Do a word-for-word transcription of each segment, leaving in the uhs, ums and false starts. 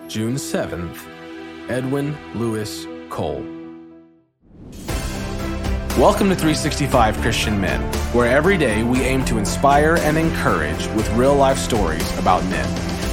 June seventh, Edwin Lewis Cole. Welcome to three sixty-five Christian Men, where every day we aim to inspire and encourage with real-life stories about men.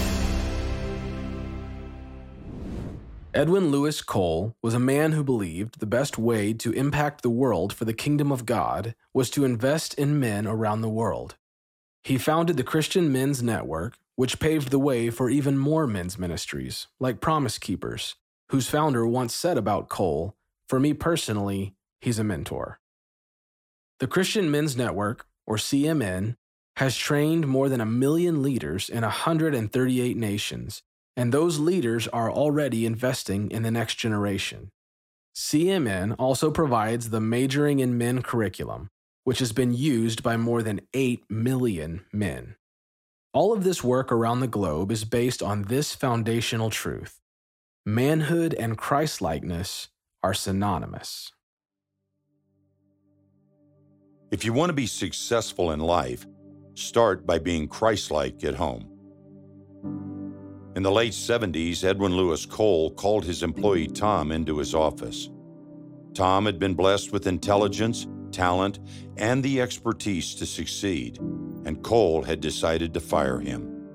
Edwin Lewis Cole was a man who believed the best way to impact the world for the kingdom of God was to invest in men around the world. He founded the Christian Men's Network, which paved the way for even more men's ministries, like Promise Keepers, whose founder once said about Cole, "For me personally, he's a mentor." The Christian Men's Network, or C M N, has trained more than a million leaders in one hundred thirty-eight nations, and those leaders are already investing in the next generation. C M N also provides the Majoring in Men curriculum, which has been used by more than eight million men. All of this work around the globe is based on this foundational truth: manhood and Christ-likeness are synonymous. If you want to be successful in life, start by being Christ-like at home. In the late seventies, Edwin Lewis Cole called his employee Tom into his office. Tom had been blessed with intelligence, talent, and the expertise to succeed, and Cole had decided to fire him.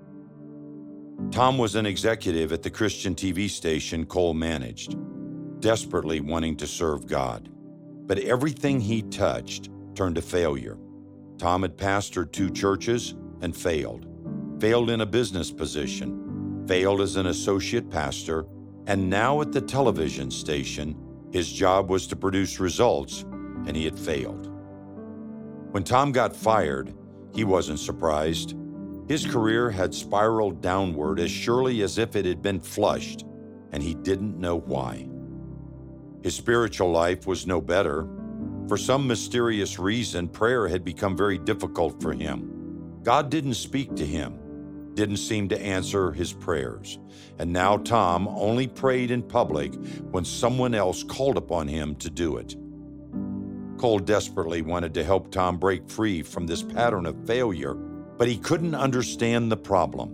Tom was an executive at the Christian T V station Cole managed, desperately wanting to serve God. But everything he touched turned to failure. Tom had pastored two churches and failed. Failed in a business position, failed as an associate pastor, and now at the television station, his job was to produce results, and he had failed. When Tom got fired, he wasn't surprised. His career had spiraled downward as surely as if it had been flushed, and he didn't know why. His spiritual life was no better. For some mysterious reason, prayer had become very difficult for him. God didn't speak to him, didn't seem to answer his prayers, and now Tom only prayed in public when someone else called upon him to do it. Cole desperately wanted to help Tom break free from this pattern of failure, but he couldn't understand the problem.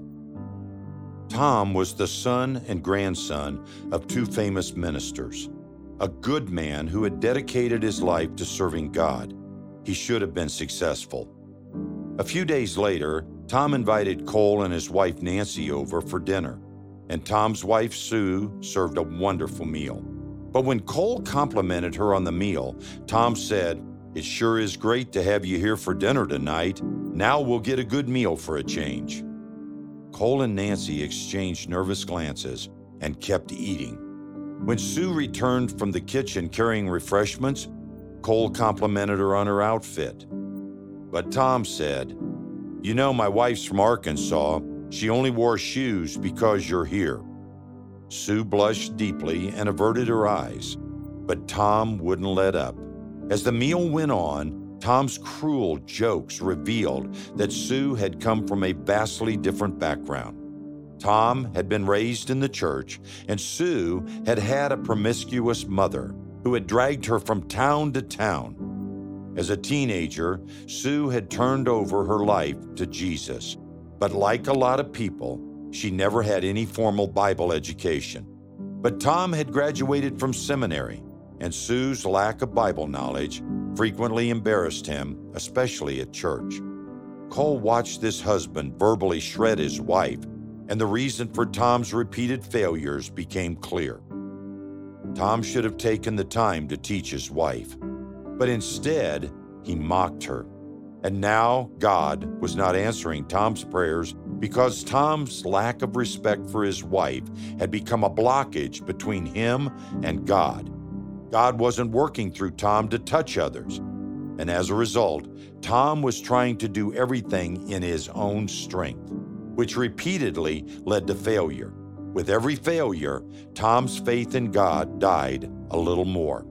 Tom was the son and grandson of two famous ministers, a good man who had dedicated his life to serving God. He should have been successful. A few days later, Tom invited Cole and his wife Nancy over for dinner, and Tom's wife Sue served a wonderful meal. But when Cole complimented her on the meal, Tom said, "It sure is great to have you here for dinner tonight. Now we'll get a good meal for a change." Cole and Nancy exchanged nervous glances and kept eating. When Sue returned from the kitchen carrying refreshments, Cole complimented her on her outfit. But Tom said, "You know, my wife's from Arkansas. She only wore shoes because you're here." Sue blushed deeply and averted her eyes, but Tom wouldn't let up. As the meal went on, Tom's cruel jokes revealed that Sue had come from a vastly different background. Tom had been raised in the church, and Sue had had a promiscuous mother who had dragged her from town to town. As a teenager, Sue had turned over her life to Jesus, but like a lot of people, she never had any formal Bible education. But Tom had graduated from seminary, and Sue's lack of Bible knowledge frequently embarrassed him, especially at church. Cole watched this husband verbally shred his wife, and the reason for Tom's repeated failures became clear. Tom should have taken the time to teach his wife, but instead, he mocked her. And now God was not answering Tom's prayers because Tom's lack of respect for his wife had become a blockage between him and God. God wasn't working through Tom to touch others, and as a result, Tom was trying to do everything in his own strength, which repeatedly led to failure. With every failure, Tom's faith in God died a little more.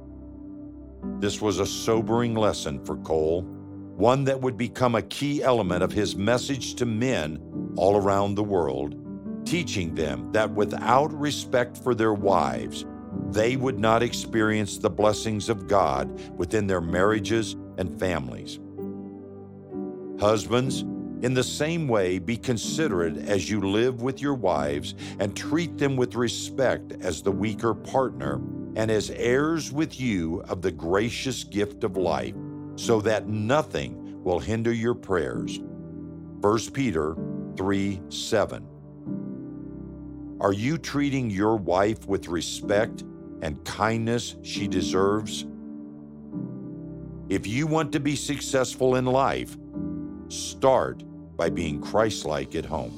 This was a sobering lesson for Cole, one that would become a key element of his message to men all around the world, teaching them that without respect for their wives, they would not experience the blessings of God within their marriages and families. Husbands, In the same way, be considerate as you live with your wives, and treat them with respect as the weaker partner, and as heirs with you of the gracious gift of life, so that nothing will hinder your prayers. First Peter three seven. Are you treating your wife with respect and kindness she deserves? If you want to be successful in life, start by being Christ-like at home.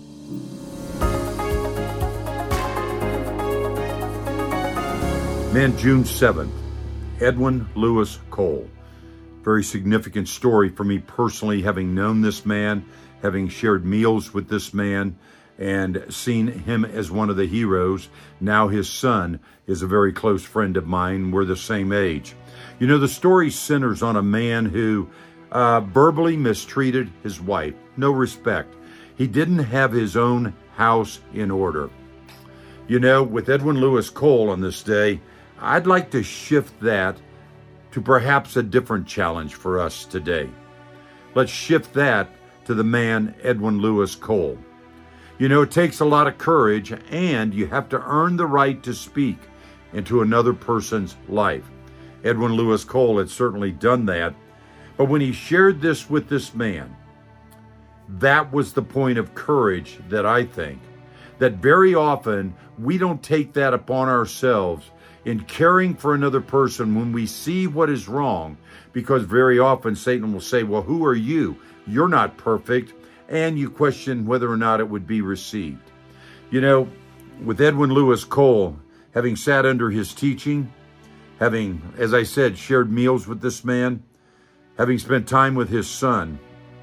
Man, June seventh, Edwin Lewis Cole. Very significant story for me personally, having known this man, having shared meals with this man, and seen him as one of the heroes. Now his son is a very close friend of mine. We're the same age. You know, the story centers on a man who uh, verbally mistreated his wife. No respect. He didn't have his own house in order. You know, with Edwin Lewis Cole on this day, I'd like to shift that to perhaps a different challenge for us today. Let's shift that to the man Edwin Lewis Cole. You know, it takes a lot of courage, and you have to earn the right to speak into another person's life. Edwin Lewis Cole had certainly done that, but when he shared this with this man, that was the point of courage that I think, that very often we don't take that upon ourselves in caring for another person when we see what is wrong, because very often Satan will say, well, who are you? You're not perfect. And you question whether or not it would be received. You know, with Edwin Lewis Cole, having sat under his teaching, having, as I said, shared meals with this man, having spent time with his son,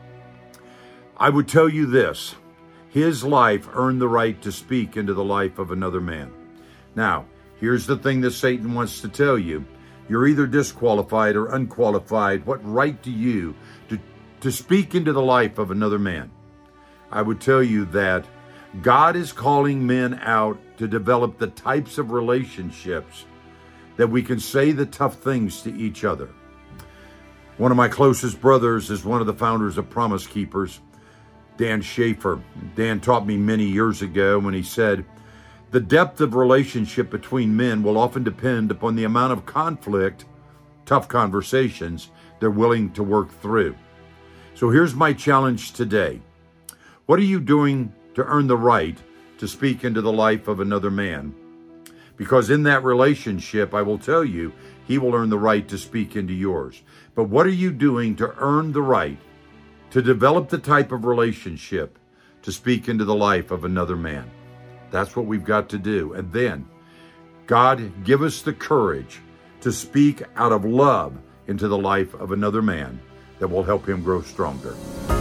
I would tell you this: his life earned the right to speak into the life of another man. Now, here's the thing that Satan wants to tell you. You're either disqualified or unqualified. What right do you to, to speak into the life of another man? I would tell you that God is calling men out to develop the types of relationships that we can say the tough things to each other. One of my closest brothers is one of the founders of Promise Keepers, Dan Schaefer. Dan taught me many years ago when he said, the depth of relationship between men will often depend upon the amount of conflict, tough conversations, they're willing to work through. So here's my challenge today. What are you doing to earn the right to speak into the life of another man? Because in that relationship, I will tell you, he will earn the right to speak into yours. But what are you doing to earn the right to develop the type of relationship to speak into the life of another man? That's what we've got to do. And then, God, give us the courage to speak out of love into the life of another man that will help him grow stronger.